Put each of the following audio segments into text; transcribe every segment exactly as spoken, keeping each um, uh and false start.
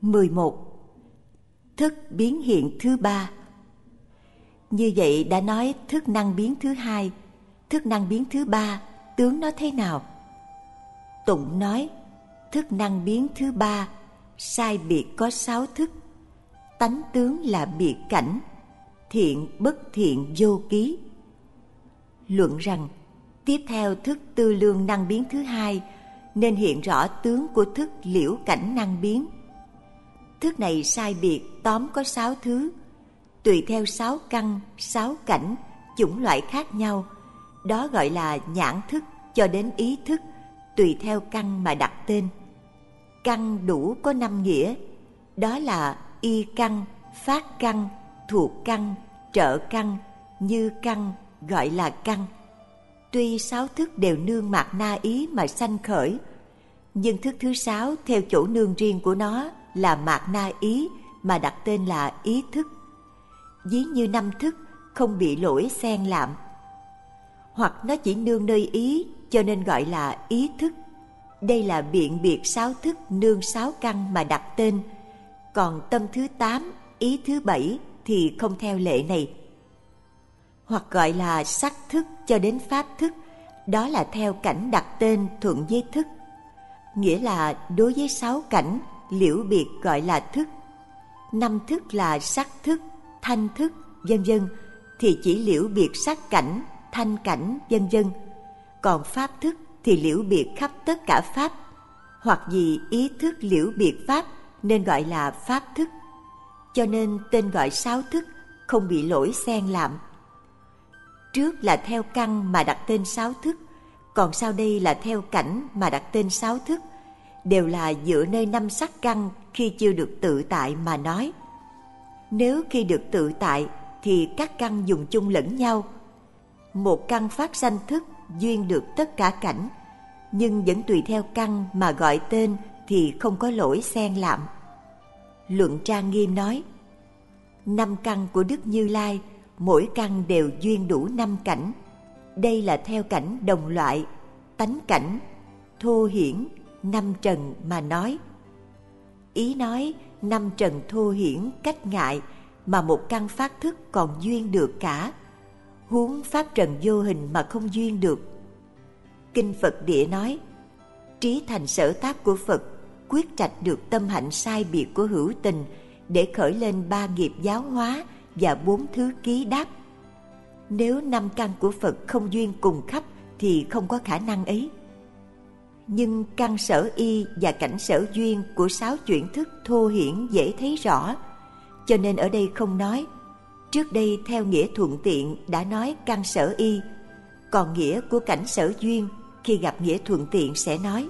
mười một. Thức biến hiện thứ ba. Như vậy đã nói thức năng biến thứ hai, thức năng biến thứ ba, tướng nó thế nào? Tụng nói, thức năng biến thứ ba, sai biệt có sáu thức, tánh tướng là biệt cảnh, thiện bất thiện vô ký. Luận rằng, tiếp theo thức tư lương năng biến thứ hai, nên hiện rõ tướng của thức liễu cảnh năng biến. Thức này sai biệt tóm có sáu thứ, tùy theo sáu căn, sáu cảnh, chủng loại khác nhau. Đó gọi là nhãn thức cho đến ý thức, tùy theo căn mà đặt tên. Căn đủ có năm nghĩa, đó là y căn, phát căn, thuộc căn, trợ căn, như căn, gọi là căn. Tuy sáu thức đều nương mạt na ý mà sanh khởi, nhưng thức thứ sáu theo chỗ nương riêng của nó là mạt na ý mà đặt tên là ý thức. Ví như năm thức không bị lỗi xen lạm, hoặc nó chỉ nương nơi ý cho nên gọi là ý thức. Đây là biện biệt sáu thức nương sáu căn mà đặt tên. Còn tâm thứ tám, ý thứ bảy thì không theo lệ này. Hoặc gọi là sắc thức cho đến pháp thức, đó là theo cảnh đặt tên thuận với thức. Nghĩa là đối với sáu cảnh, liễu biệt gọi là thức. Năm thức là sắc thức, thanh thức, vân vân, thì chỉ liễu biệt sắc cảnh, thanh cảnh, vân vân. Còn pháp thức thì liễu biệt khắp tất cả pháp, hoặc vì ý thức liễu biệt pháp nên gọi là pháp thức. Cho nên tên gọi sáu thức không bị lỗi xen lạm. Trước là theo căn mà đặt tên sáu thức, còn sau đây là theo cảnh mà đặt tên sáu thức, đều là dựa nơi năm sắc căn khi chưa được tự tại mà nói. Nếu khi được tự tại thì các căn dùng chung lẫn nhau. Một căn phát sanh thức duyên được tất cả cảnh, nhưng vẫn tùy theo căn mà gọi tên thì không có lỗi xen lạm. Luận Trang Nghiêm nói, năm căn của Đức Như Lai, mỗi căn đều duyên đủ năm cảnh. Đây là theo cảnh đồng loại, tánh cảnh, thô hiển, năm trần mà nói. Ý nói năm trần thô hiển cách ngại mà một căn phát thức còn duyên được cả, huống pháp trần vô hình mà không duyên được. Kinh Phật Địa nói, trí thành sở tác của Phật quyết trạch được tâm hạnh sai biệt của hữu tình để khởi lên ba nghiệp giáo hóa và bốn thứ ký đáp. Nếu năm căn của Phật không duyên cùng khắp thì không có khả năng ấy. Nhưng căn sở y và cảnh sở duyên của sáu chuyển thức thô hiển dễ thấy rõ, cho nên ở đây không nói. Trước đây theo nghĩa thuận tiện đã nói căn sở y, còn nghĩa của cảnh sở duyên khi gặp nghĩa thuận tiện sẽ nói.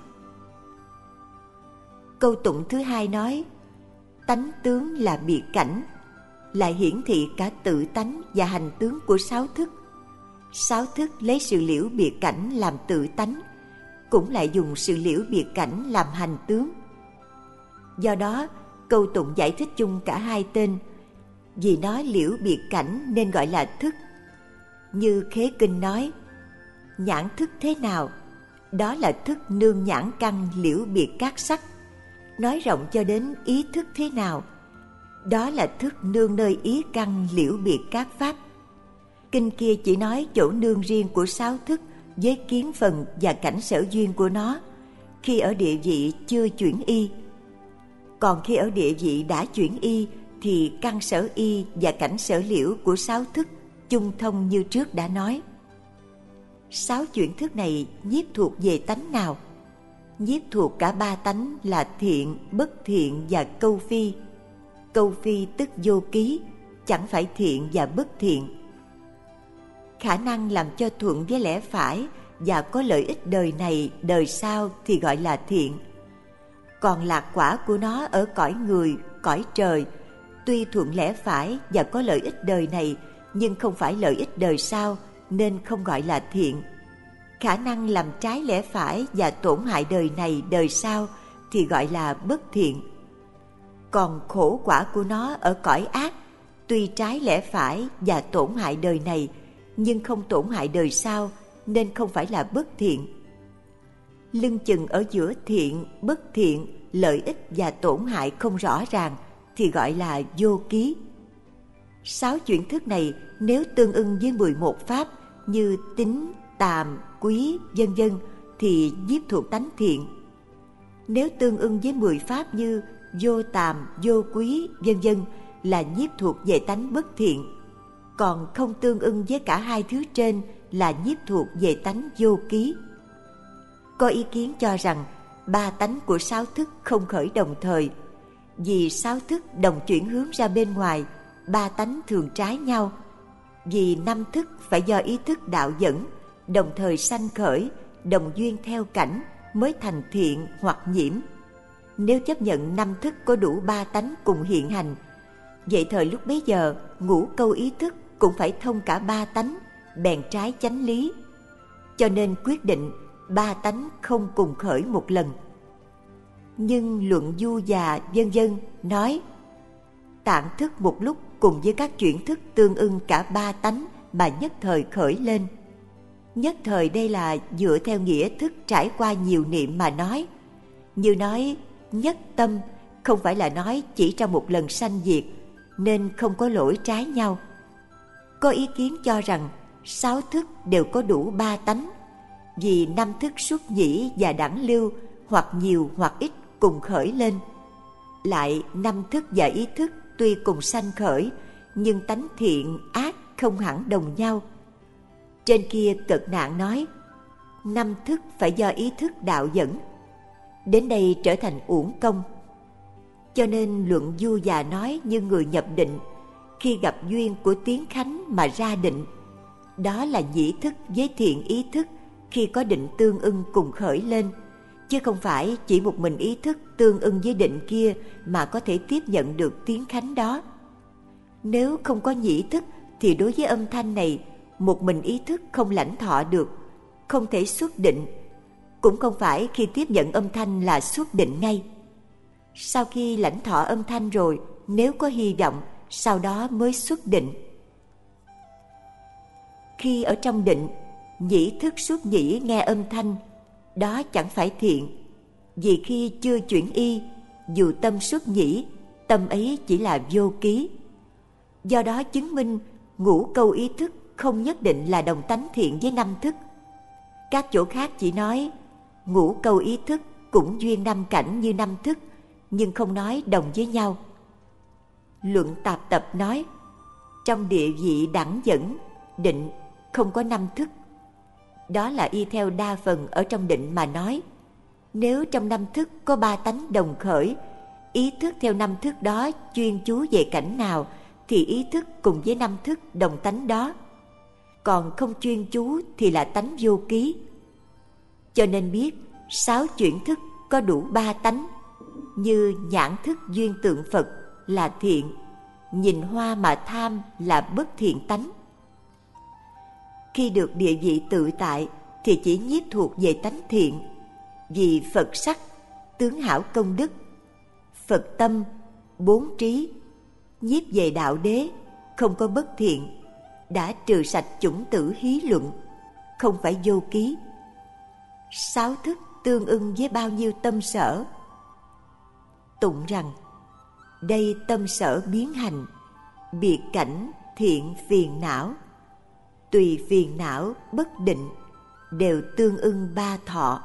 Câu tụng thứ hai nói, tánh tướng là biệt cảnh, lại hiển thị cả tự tánh và hành tướng của sáu thức. Sáu thức lấy sự liễu biệt cảnh làm tự tánh, cũng lại dùng sự liễu biệt cảnh làm hành tướng. Do đó, câu tụng giải thích chung cả hai tên, vì nó liễu biệt cảnh nên gọi là thức. Như Khế Kinh nói, nhãn thức thế nào? Đó là thức nương nhãn căn liễu biệt các sắc. Nói rộng cho đến ý thức thế nào? Đó là thức nương nơi ý căn liễu biệt các pháp. Kinh kia chỉ nói chỗ nương riêng của sáu thức với kiến phần và cảnh sở duyên của nó, khi ở địa vị chưa chuyển y. Còn khi ở địa vị đã chuyển y thì căn sở y và cảnh sở liễu của sáu thức chung thông như trước đã nói. Sáu chuyển thức này nhiếp thuộc về tánh nào? Nhiếp thuộc cả ba tánh là thiện, bất thiện và câu phi. Câu phi tức vô ký, chẳng phải thiện và bất thiện. Khả năng làm cho thuận với lẽ phải và có lợi ích đời này, đời sau thì gọi là thiện. Còn lạc quả của nó ở cõi người, cõi trời, tuy thuận lẽ phải và có lợi ích đời này, nhưng không phải lợi ích đời sau, nên không gọi là thiện. Khả năng làm trái lẽ phải và tổn hại đời này, đời sau thì gọi là bất thiện. Còn khổ quả của nó ở cõi ác, tuy trái lẽ phải và tổn hại đời này, nhưng không tổn hại đời sau, nên không phải là bất thiện. Lưng chừng ở giữa thiện, bất thiện lợi ích và tổn hại không rõ ràng thì gọi là vô ký. Sáu chuyển thức này nếu tương ưng với mười một pháp như tín, tàm, quý, vân vân thì nhiếp thuộc tánh thiện. Nếu tương ưng với mười pháp như vô tàm, vô quý, vân vân là nhiếp thuộc về tánh bất thiện. Còn không tương ưng với cả hai thứ trên là nhiếp thuộc về tánh vô ký. Có ý kiến cho rằng ba tánh của sáu thức không khởi đồng thời. Vì sáu thức đồng chuyển hướng ra bên ngoài, ba tánh thường trái nhau. Vì năm thức phải do ý thức đạo dẫn, đồng thời sanh khởi, đồng duyên theo cảnh mới thành thiện hoặc nhiễm. Nếu chấp nhận năm thức có đủ ba tánh cùng hiện hành, vậy thời lúc bấy giờ ngũ câu ý thức cũng phải thông cả ba tánh, bèn trái chánh lý. Cho nên quyết định ba tánh không cùng khởi một lần. Nhưng luận du già vân vân nói tạng thức một lúc cùng với các chuyển thức tương ưng cả ba tánh mà nhất thời khởi lên. Nhất thời đây là dựa theo nghĩa thức trải qua nhiều niệm mà nói. Như nói nhất tâm không phải là nói chỉ trong một lần sanh diệt, nên không có lỗi trái nhau. Có ý kiến cho rằng sáu thức đều có đủ ba tánh, vì năm thức xuất nhĩ và đẳng lưu hoặc nhiều hoặc ít cùng khởi lên. Lại năm thức và ý thức tuy cùng sanh khởi, nhưng tánh thiện ác không hẳn đồng nhau. Trên kia Cật Nạn nói năm thức phải do ý thức đạo dẫn. Đến đây trở thành uổng công. Cho nên luận du già nói như người nhập định, khi gặp duyên của tiếng khánh mà ra định, đó là nhĩ thức với thiện ý thức khi có định tương ưng cùng khởi lên, chứ không phải chỉ một mình ý thức tương ưng với định kia mà có thể tiếp nhận được tiếng khánh đó. Nếu không có nhĩ thức thì đối với âm thanh này, một mình ý thức không lãnh thọ được, không thể xuất định. Cũng không phải khi tiếp nhận âm thanh là xuất định ngay. Sau khi lãnh thọ âm thanh rồi, nếu có hy vọng, sau đó mới xuất định. Khi ở trong định, nhĩ thức xuất nhĩ nghe âm thanh, đó chẳng phải thiện. Vì khi chưa chuyển y, dù tâm xuất nhĩ, tâm ấy chỉ là vô ký. Do đó chứng minh ngũ câu ý thức không nhất định là đồng tánh thiện với năm thức. Các chỗ khác chỉ nói ngũ câu ý thức cũng duyên năm cảnh như năm thức, nhưng không nói đồng với nhau. Luận Tạp Tập nói trong địa vị đẳng dẫn, định không có năm thức. Đó là y theo đa phần ở trong định mà nói. Nếu trong năm thức có ba tánh đồng khởi, ý thức theo năm thức đó chuyên chú về cảnh nào thì ý thức cùng với năm thức đồng tánh đó. Còn không chuyên chú thì là tánh vô ký. Cho nên biết sáu chuyển thức có đủ ba tánh, như nhãn thức duyên tượng Phật là thiện, nhìn hoa mà tham là bất thiện tánh. Khi được địa vị tự tại thì chỉ nhiếp thuộc về tánh thiện, vì Phật sắc, tướng hảo công đức, Phật tâm, bốn trí, nhiếp về đạo đế, không có bất thiện, đã trừ sạch chủng tử hí luận, không phải vô ký. Sáu thức tương ưng với bao nhiêu tâm sở. Tụng rằng đây tâm sở biến hành, biệt cảnh thiện phiền não, tùy phiền não bất định, đều tương ưng ba thọ.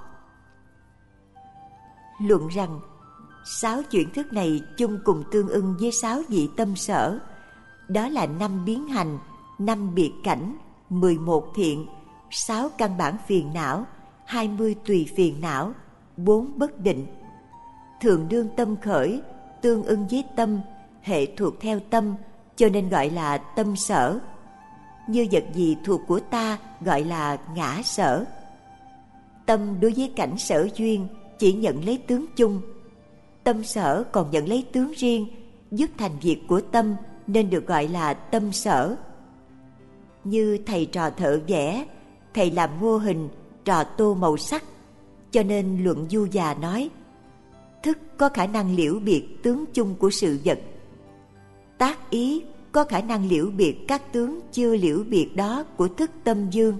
Luận rằng sáu chuyển thức này chung cùng tương ưng với sáu vị tâm sở, đó là năm biến hành, năm biệt cảnh, mười một thiện, sáu căn bản phiền não, hai mươi tùy phiền não, bốn bất định. Thường đương tâm khởi, tương ưng với tâm, hệ thuộc theo tâm, cho nên gọi là tâm sở. Như vật gì thuộc của ta gọi là ngã sở. Tâm đối với cảnh sở duyên chỉ nhận lấy tướng chung, tâm sở còn nhận lấy tướng riêng, dứt thành việc của tâm nên được gọi là tâm sở. Như thầy trò thợ vẽ, thầy làm mô hình, trò tô màu sắc, cho nên luận du già nói thức có khả năng liễu biệt tướng chung của sự vật. Tác ý có khả năng liễu biệt các tướng chưa liễu biệt đó của thức tâm dương,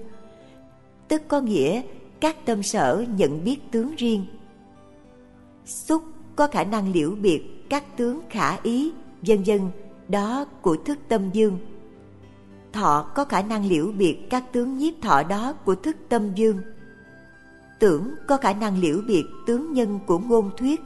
tức có nghĩa các tâm sở nhận biết tướng riêng. Xúc có khả năng liễu biệt các tướng khả ý, vân vân, đó của thức tâm dương. Thọ có khả năng liễu biệt các tướng nhiếp thọ đó của thức tâm dương. Tưởng có khả năng liễu biệt tướng nhân của ngôn thuyết.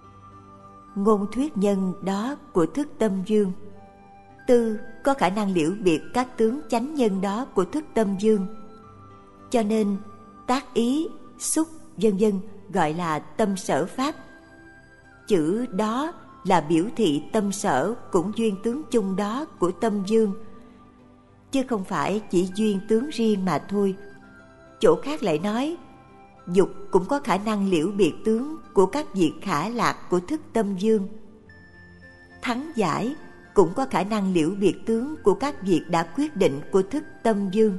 Ngôn thuyết nhân đó của thức tâm dương. Tư có khả năng liễu biệt các tướng chánh nhân đó của thức tâm dương. Cho nên tác ý, xúc, vân vân gọi là tâm sở pháp. Chữ đó là biểu thị tâm sở cũng duyên tướng chung đó của tâm dương, chứ không phải chỉ duyên tướng riêng mà thôi. Chỗ khác lại nói dục cũng có khả năng liễu biệt tướng của các việc khả lạc của thức tâm dương. Thắng giải cũng có khả năng liễu biệt tướng của các việc đã quyết định của thức tâm dương.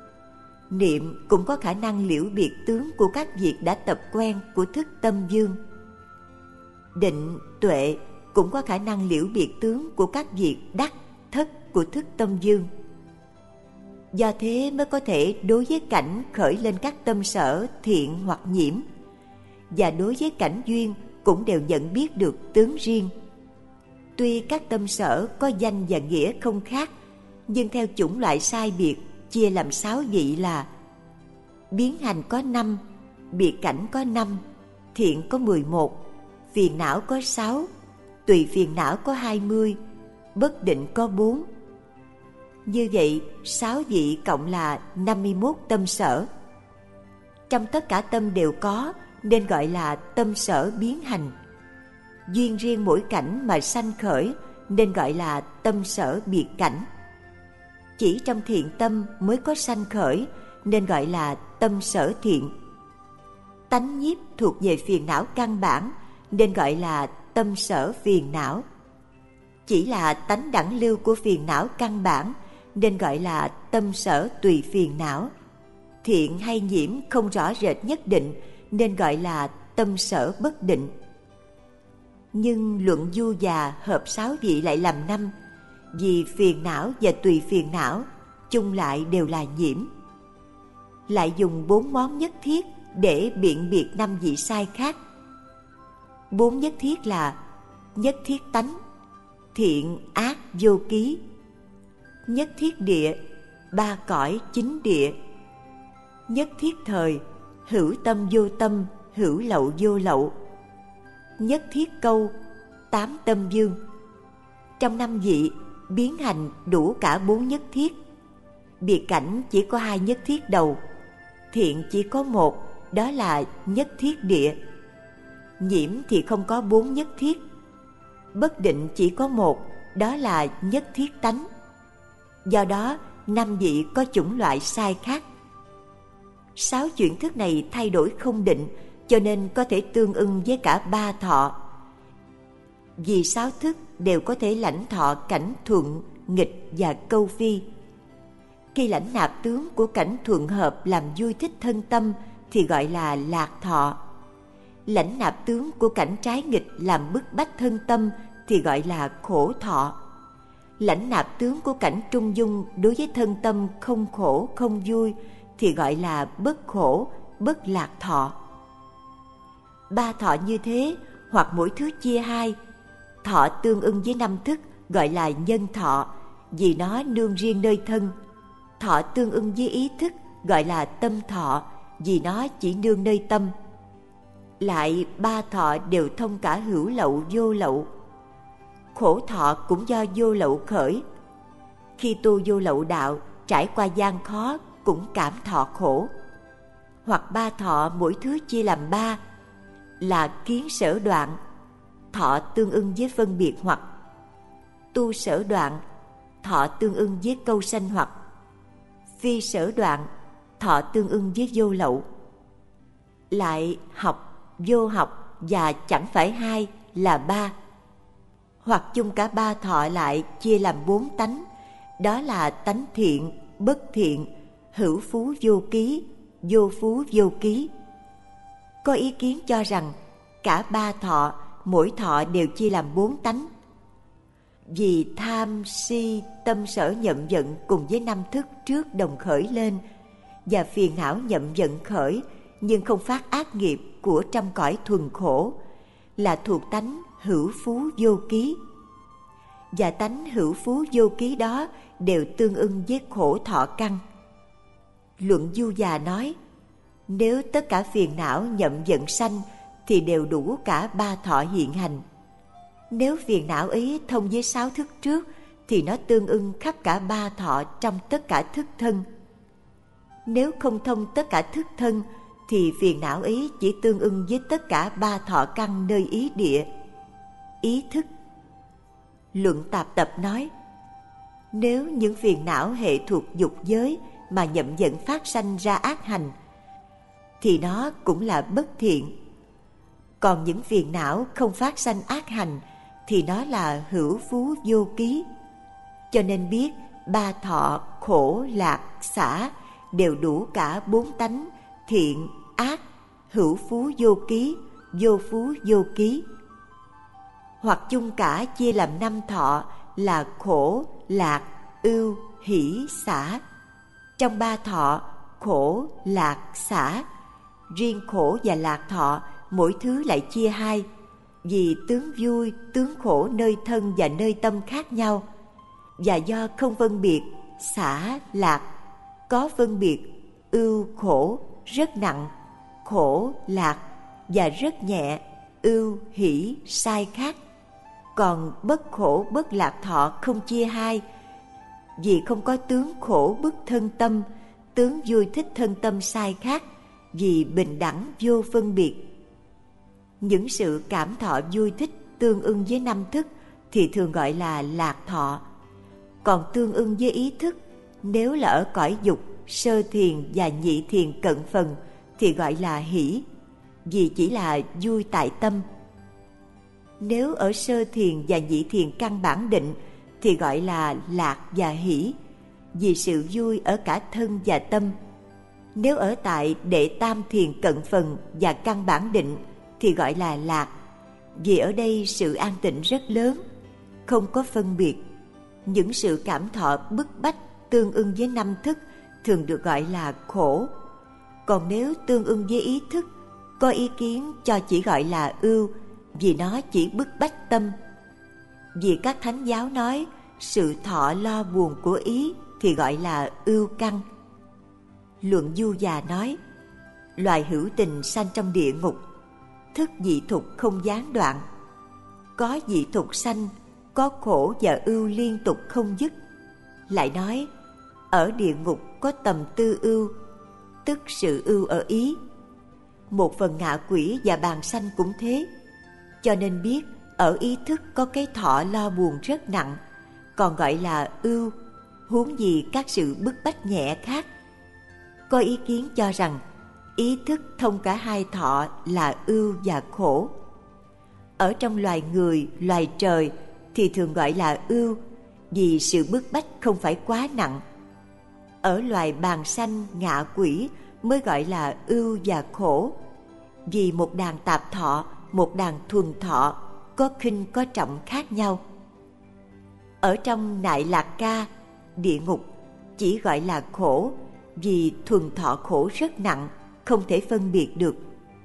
Niệm cũng có khả năng liễu biệt tướng của các việc đã tập quen của thức tâm dương. Định, tuệ cũng có khả năng liễu biệt tướng của các việc đắc, thất của thức tâm dương. Do thế mới có thể đối với cảnh khởi lên các tâm sở thiện hoặc nhiễm, và đối với cảnh duyên cũng đều nhận biết được tướng riêng. Tuy các tâm sở có danh và nghĩa không khác, nhưng theo chủng loại sai biệt chia làm sáu vị là: biến hành có năm, biệt cảnh có năm, thiện có mười một, phiền não có sáu, tùy phiền não có hai mươi, bất định có bốn. Như vậy, sáu vị cộng là năm mươi mốt tâm sở. Trong tất cả tâm đều có, nên gọi là tâm sở biến hành. Duyên riêng mỗi cảnh mà sanh khởi, nên gọi là tâm sở biệt cảnh. Chỉ trong thiện tâm mới có sanh khởi, nên gọi là tâm sở thiện. Tánh nhiếp thuộc về phiền não căn bản, nên gọi là tâm sở phiền não. Chỉ là tánh đẳng lưu của phiền não căn bản, nên gọi là tâm sở tùy phiền não. Thiện hay nhiễm không rõ rệt nhất định, nên gọi là tâm sở bất định. Nhưng luận du già hợp sáu vị lại làm năm, vì phiền não và tùy phiền não chung lại đều là nhiễm. Lại dùng bốn món nhất thiết để biện biệt năm vị sai khác. Bốn nhất thiết là nhất thiết tánh, thiện ác vô ký, nhất thiết địa, ba cõi chính địa, nhất thiết thời, hữu tâm vô tâm, hữu lậu vô lậu, nhất thiết câu, tám tâm dương. Trong năm vị, biến hành đủ cả bốn nhất thiết. Biệt cảnh chỉ có hai nhất thiết đầu, thiện chỉ có một, đó là nhất thiết địa. Nhiễm thì không có bốn nhất thiết. Bất định chỉ có một, đó là nhất thiết tánh. Do đó, năm vị có chủng loại sai khác. Sáu chuyển thức này thay đổi không định, cho nên có thể tương ưng với cả ba thọ. Vì sáu thức đều có thể lãnh thọ cảnh thuận, nghịch và câu phi. Khi lãnh nạp tướng của cảnh thuận hợp làm vui thích thân tâm thì gọi là lạc thọ. Lãnh nạp tướng của cảnh trái nghịch làm bức bách thân tâm thì gọi là khổ thọ. Lãnh nạp tướng của cảnh trung dung đối với thân tâm không khổ không vui thì gọi là bất khổ, bất lạc thọ. Ba thọ như thế, hoặc mỗi thứ chia hai. Thọ tương ưng với năm thức gọi là nhân thọ, vì nó nương riêng nơi thân. Thọ tương ưng với ý thức gọi là tâm thọ, vì nó chỉ nương nơi tâm. Lại ba thọ đều thông cả hữu lậu vô lậu. Khổ thọ cũng do vô lậu khởi. Khi tu vô lậu đạo, trải qua gian khó cũng cảm thọ khổ. Hoặc ba thọ mỗi thứ chia làm ba, là kiến sở đoạn, thọ tương ưng với phân biệt hoặc. Tu sở đoạn, thọ tương ưng với câu sanh hoặc. Phi sở đoạn, thọ tương ưng với vô lậu. Lại học, vô học và chẳng phải hai là ba. Hoặc chung cả ba thọ lại chia làm bốn tánh, đó là tánh thiện, bất thiện, hữu phú vô ký, vô phú vô ký. Có ý kiến cho rằng cả ba thọ, mỗi thọ đều chia làm bốn tánh. Vì tham, si, tâm sở nhậm giận cùng với năm thức trước đồng khởi lên, và phiền não nhậm giận khởi nhưng không phát ác nghiệp của trăm cõi thuần khổ, là thuộc tánh hữu phú vô ký. Và tánh hữu phú vô ký đó đều tương ưng với khổ thọ căn. Luận Du Già nói, nếu tất cả phiền não nhậm giận sanh thì đều đủ cả ba thọ hiện hành. Nếu phiền não ấy thông với sáu thức trước thì nó tương ưng khắp cả ba thọ trong tất cả thức thân. Nếu không thông tất cả thức thân thì phiền não ấy chỉ tương ưng với tất cả ba thọ căn nơi ý địa, ý thức. Luận Tạp Tập nói, nếu những phiền não hệ thuộc dục giới mà nhậm giận phát sanh ra ác hành thì nó cũng là bất thiện. Còn những phiền não không phát sanh ác hành thì nó là hữu phú vô ký. Cho nên biết ba thọ khổ lạc xả đều đủ cả bốn tánh thiện ác, hữu phú vô ký, vô phú vô ký. Hoặc chung cả chia làm năm thọ là khổ lạc ưu hỷ xả. Trong ba thọ khổ lạc xả, riêng khổ và lạc thọ mỗi thứ lại chia hai, vì tướng vui tướng khổ nơi thân và nơi tâm khác nhau, và do không phân biệt xả lạc, có phân biệt ưu khổ rất nặng, khổ lạc, và rất nhẹ ưu hỷ sai khác. Còn bất khổ bất lạc thọ không chia hai, vì không có tướng khổ bức thân tâm, tướng vui thích thân tâm sai khác, vì bình đẳng vô phân biệt. Những sự cảm thọ vui thích tương ưng với năm thức thì thường gọi là lạc thọ. Còn tương ưng với ý thức, nếu là ở cõi dục, sơ thiền và nhị thiền cận phần thì gọi là hỷ, vì chỉ là vui tại tâm. Nếu ở sơ thiền và nhị thiền căn bản định thì gọi là lạc và hỷ, vì sự vui ở cả thân và tâm. Nếu ở tại đệ tam thiền cận phần và căn bản định thì gọi là lạc, vì ở đây sự an tịnh rất lớn, không có phân biệt. Những sự cảm thọ bức bách tương ưng với năm thức thường được gọi là khổ. Còn nếu tương ưng với ý thức, có ý kiến cho chỉ gọi là ưu, vì nó chỉ bức bách tâm. Vì các thánh giáo nói sự thọ lo buồn của ý thì gọi là ưu căn. Luận Du Già nói, loài hữu tình sanh trong địa ngục, thức dị thục không gián đoạn. Có dị thục sanh, có khổ và ưu liên tục không dứt. Lại nói, ở địa ngục có tầm tư ưu, tức sự ưu ở ý. Một phần ngạ quỷ và bàn sanh cũng thế. Cho nên biết ở ý thức có cái thọ lo buồn rất nặng, còn gọi là ưu, huống gì các sự bức bách nhẹ khác. Có ý kiến cho rằng ý thức thông cả hai thọ là ưu và khổ. Ở trong loài người, loài trời thì thường gọi là ưu, vì sự bức bách không phải quá nặng. Ở loài bàn sanh, ngạ quỷ mới gọi là ưu và khổ, vì một đàn tạp thọ, một đàn thuần thọ có khinh có trọng khác nhau. Ở trong Nại Lạc Ca, địa ngục chỉ gọi là khổ, vì thuần thọ khổ rất nặng, không thể phân biệt được.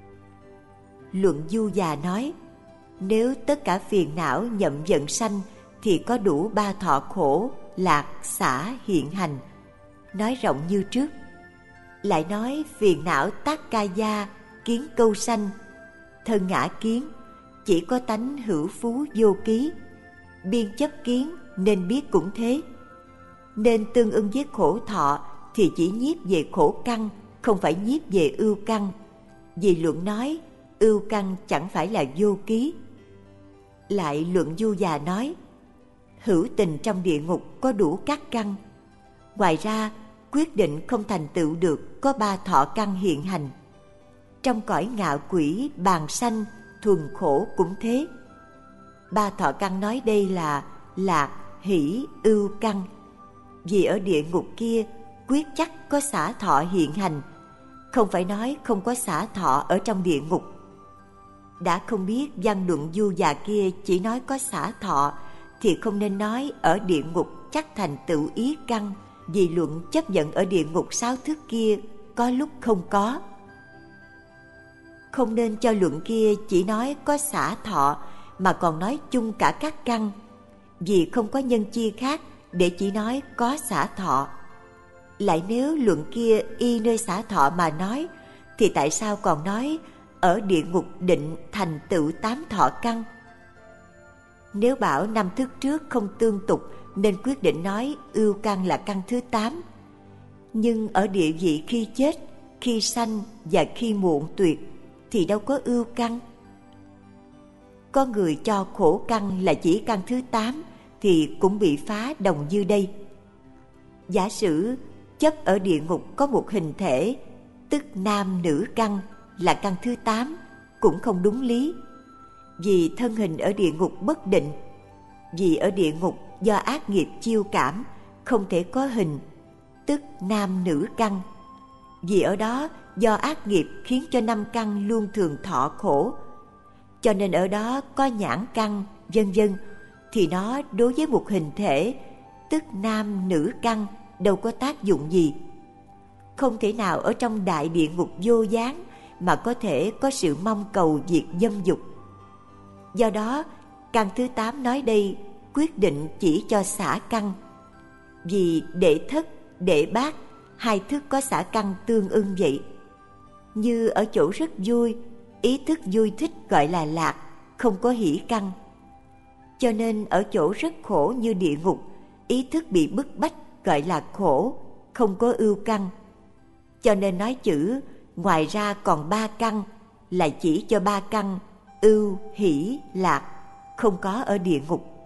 Luận Du Già nói, nếu tất cả phiền não nhậm giận sanh thì có đủ ba thọ khổ, lạc, xả hiện hành. Nói rộng như trước. Lại nói phiền não tác ca gia, kiến câu sanh, thân ngã kiến, chỉ có tánh hữu phú vô ký. Biên chấp kiến nên biết cũng thế. Nên tương ưng với khổ thọ thì chỉ nhiếp về khổ căn, không phải nhiếp về ưu căn. Vì luận nói ưu căn chẳng phải là vô ký. Lại Luận Du Già nói, hữu tình trong địa ngục có đủ các căn. Ngoài ra quyết định không thành tựu được có ba thọ căn hiện hành. Trong cõi ngạ quỷ, bàn sanh, thuần khổ cũng thế. Ba thọ căn nói đây là lạc, hỷ, ưu căn. Vì ở địa ngục kia quyết chắc có xả thọ hiện hành, không phải nói không có xả thọ ở trong địa ngục. Đã không biết văn Luận Du Già kia chỉ nói có xả thọ thì không nên nói ở địa ngục chắc thành tựu ý căn, vì luận chấp nhận ở địa ngục sáu thức kia có lúc không có. Không nên cho luận kia chỉ nói có xả thọ mà còn nói chung cả các căn, vì không có nhân chia khác để chỉ nói có xả thọ. Lại nếu luận kia y nơi xả thọ mà nói, thì tại sao còn nói ở địa ngục định thành tựu tám thọ căn? Nếu bảo năm thức trước không tương tục nên quyết định nói ưu căn là căn thứ tám. Nhưng ở địa vị khi chết, khi sanh và khi muộn tuyệt thì đâu có ưu căn. Có người cho khổ căn là chỉ căn thứ tám thì cũng bị phá đồng như đây. Giả sử chấp ở địa ngục có một hình thể, tức nam nữ căn là căn thứ tám, cũng không đúng lý. Vì thân hình ở địa ngục bất định, vì ở địa ngục do ác nghiệp chiêu cảm, không thể có hình, tức nam nữ căn. Vì ở đó do ác nghiệp khiến cho năm căn luôn thường thọ khổ, cho nên ở đó có nhãn căn, vân vân, thì nó đối với một hình thể, tức nam nữ căn, đâu có tác dụng gì. Không thể nào ở trong đại địa ngục vô gián mà có thể có sự mong cầu diệt dâm dục. Do đó, căn thứ tám nói đây quyết định chỉ cho xả căn. Vì đệ thất, đệ bát, hai thức có xả căn tương ưng vậy. Như ở chỗ rất vui, ý thức vui thích gọi là lạc, không có hỷ căn. Cho nên ở chỗ rất khổ như địa ngục, ý thức bị bức bách gọi là khổ, không có ưu căn. Cho nên nói chữ ngoài ra còn ba căn là chỉ cho ba căn ưu, hỷ, lạc, không có ở địa ngục.